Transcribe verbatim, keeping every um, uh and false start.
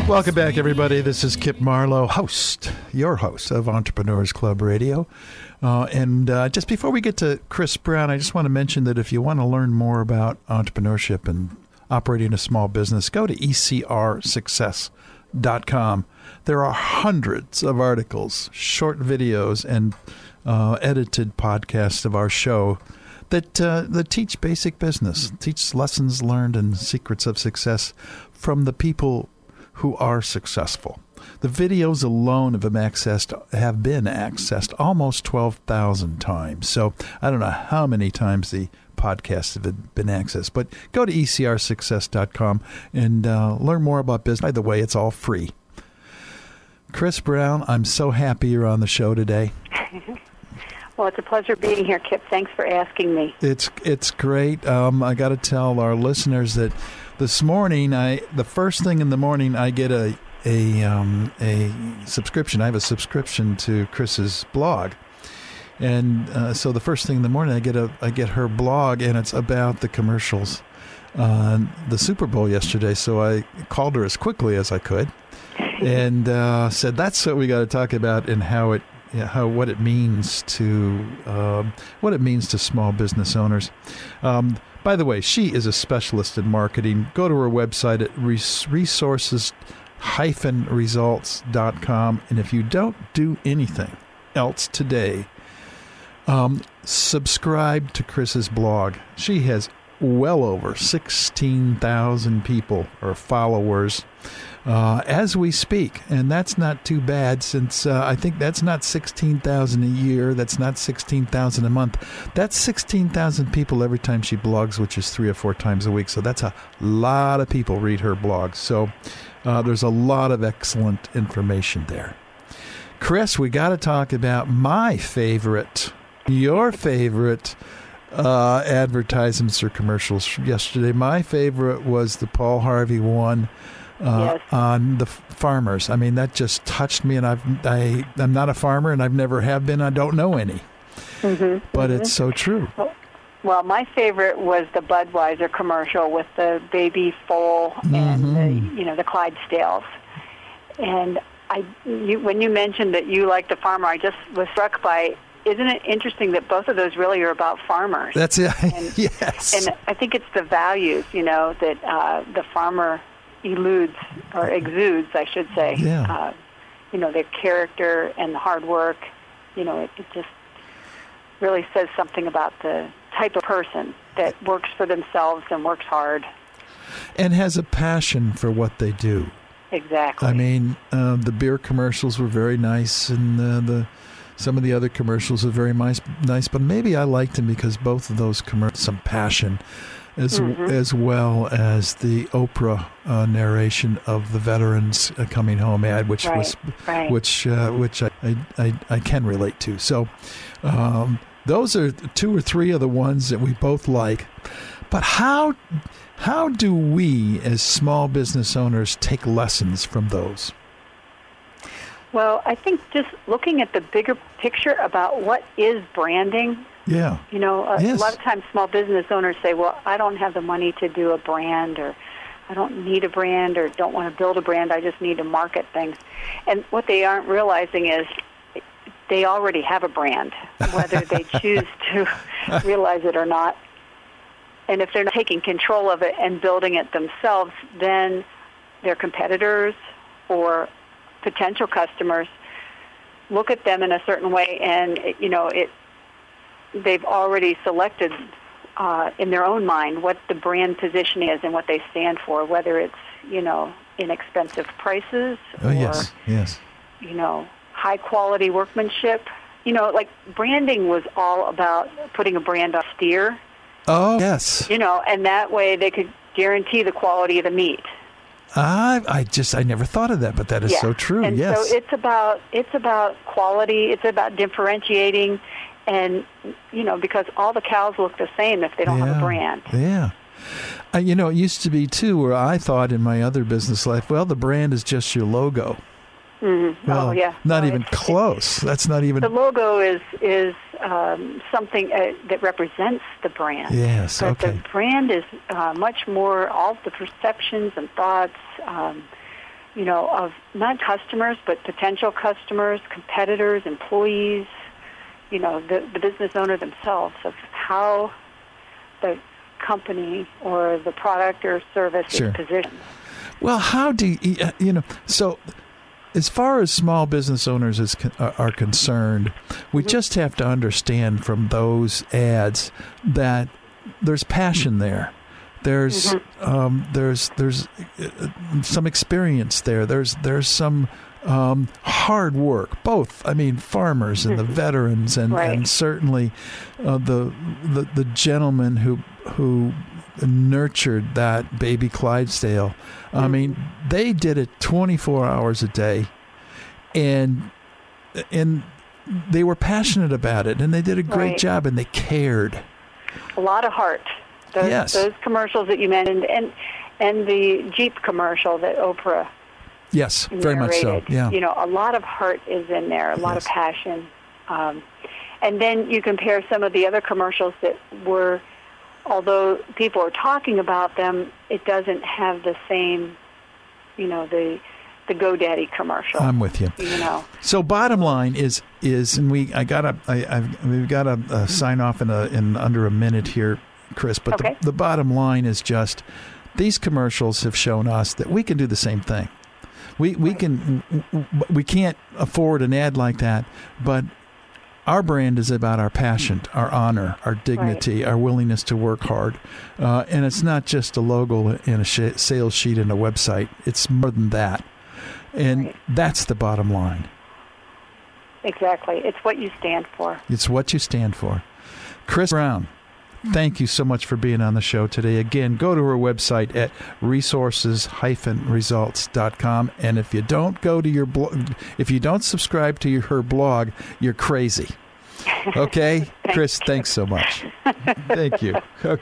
Welcome back, everybody. This is Kip Marlowe, host, your host of Entrepreneurs Club Radio. Uh, and uh, just before we get to Chris Brown, I just want to mention that if you want to learn more about entrepreneurship and operating a small business, go to E C R success dot com. There are hundreds of articles, short videos, and uh, edited podcasts of our show that uh, that teach basic business, teach lessons learned and secrets of success from the people who are successful. The videos alone have been accessed, have been accessed almost twelve thousand times. So I don't know how many times the podcasts have been accessed, but go to E C R success dot com and uh, learn more about business. By the way, it's all free. Chris Brown, I'm so happy you're on the show today. Well, it's a pleasure being here, Kip. Thanks for asking me. It's it's great. Um, I got to tell our listeners that this morning, I the first thing in the morning, I get a a um, a subscription. I have a subscription to Chris's blog, and uh, so the first thing in the morning, I get a I get her blog, and it's about the commercials on the Super Bowl yesterday. So I called her as quickly as I could, and uh, said, "That's what we got to talk about, and how it." Yeah, how what it means to um, what it means to small business owners. Um, by the way, she is a specialist in marketing. Go to her website at resources dash results dot com, and if you don't do anything else today, um, subscribe to Chris's blog. She has well over sixteen thousand people or followers uh, as we speak. And that's not too bad, since uh, I think that's not sixteen thousand a year. That's not sixteen thousand a month. That's sixteen thousand people every time she blogs, which is three or four times a week. So that's a lot of people read her blog. So uh, there's a lot of excellent information there. Chris, we got to talk about my favorite, your favorite Uh, advertisements or commercials from yesterday. My favorite was the Paul Harvey one uh, yes. on the farmers. I mean, that just touched me, and I've, I, I'm not a farmer, and I've never have been. I don't know any. Mm-hmm. But mm-hmm. it's so true. Well, my favorite was the Budweiser commercial with the baby foal Mm-hmm. and the, you know, the Clydesdales. And I, you, when you mentioned that you liked the farmer, I just was struck by, isn't it interesting that both of those really are about farmers? That's it. And, yes. And I think it's the values, you know, that uh, the farmer eludes, or exudes, I should say. Yeah. Uh, you know, their character and the hard work. You know, it, it just really says something about the type of person that works for themselves and works hard. And has a passion for what they do. Exactly. I mean, uh, the beer commercials were very nice, and uh, the some of the other commercials are very nice, nice, but maybe I liked them because both of those commercials some passion, as mm-hmm. as well as the Oprah uh, narration of the veterans uh, coming home ad, which right, was right. which uh, which I, I I can relate to. So um, those are two or three of the ones that we both like. But how how do we as small business owners take lessons from those? Well, I think just looking at the bigger picture about what is branding. Yeah. You know, a, yes. a lot of times small business owners say, well, I don't have the money to do a brand, or I don't need a brand, or don't want to build a brand. I just need to market things. And what they aren't realizing is they already have a brand, whether they choose to realize it or not. And if they're not taking control of it and building it themselves, then their competitors or potential customers look at them in a certain way, and you know it. They've already selected uh, in their own mind what the brand position is and what they stand for, whether it's you know inexpensive prices oh, or yes, yes. you know high quality workmanship. You know, like branding was all about putting a brand on steer. Oh yes. You know, and that way they could guarantee the quality of the meat. I, I just I never thought of that, but that is yeah. so true. And yes. so it's about it's about quality. It's about differentiating, and you know because all the cows look the same if they don't yeah. have a brand. Yeah. Uh, you know, it used to be too where I thought in my other business life, well, the brand is just your logo. Mm-hmm. Well, oh yeah. Not no, even it's, close. It's, That's not even. The logo is is um, something uh, that represents the brand. Yes. But Okay. the brand is uh, much more all the perceptions and thoughts. Um, you know, of not customers, but potential customers, competitors, employees, you know, the, the business owner themselves, of how the company or the product or service Sure. is positioned. Well, how do you, you know, so as far as small business owners is, are concerned, we mm-hmm. just have to understand from those ads that there's passion there. There's mm-hmm. um, there's there's some experience there. There's there's some um, hard work. Both, I mean, farmers and the veterans, and, right. and certainly uh, the, the the gentleman who who nurtured that baby Clydesdale. Mm-hmm. I mean, they did it twenty-four hours a day, and and they were passionate about it, and they did a great right. job, and they cared. A lot of heart. Those, yes. those commercials that you mentioned, and and the Jeep commercial that Oprah yes, very narrated, much so. Yeah, you know, a lot of heart is in there, a lot yes. of passion, um, and then you compare some of the other commercials that were, although people are talking about them, it doesn't have the same, you know, the the GoDaddy commercial. I'm with you. You know. So bottom line is is, and we I gotta I I've, we've got to uh, sign off in a in under a minute here, Chris. But okay. the, the bottom line is just these commercials have shown us that we can do the same thing. We we can we can't afford an ad like that, but our brand is about our passion, our honor, our dignity, right. our willingness to work hard. Uh, and it's not just a logo and a sh- sales sheet and a website. It's more than that. And right. that's the bottom line. Exactly. It's what you stand for. It's what you stand for. Chris Brown, thank you so much for being on the show today. Again, go to her website at resources dash results dot com. And if you don't go to your blog, if you don't subscribe to your, her blog, you're crazy. Okay? Thanks. Chris, thanks so much. Thank you. Okay.